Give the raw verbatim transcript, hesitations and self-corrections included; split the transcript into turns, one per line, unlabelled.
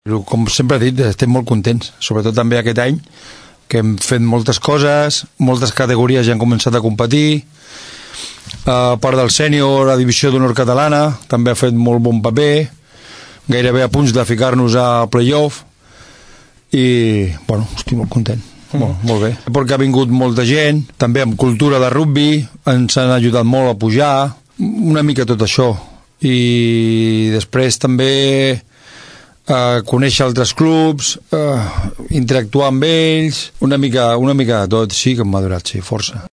Com sempre he dit, estem molt contents, sobretot també aquest any, que hem fet moltes coses, moltes categories ja han començat a competir, a part del sènior, la divisió d'honor catalana, també ha fet molt bon paper, gairebé a punts de ficar-nos a playoff, i, bueno, estic molt content. Mm. Molt, molt bé. Perquè ha vingut molta gent, també amb cultura de rugby, ens han ajudat molt a pujar, una mica tot això. I després també Uh, conèixer altres clubs, uh, interactuar amb ells, una mica, una mica de tot, sí que m'ha durat, sí, força.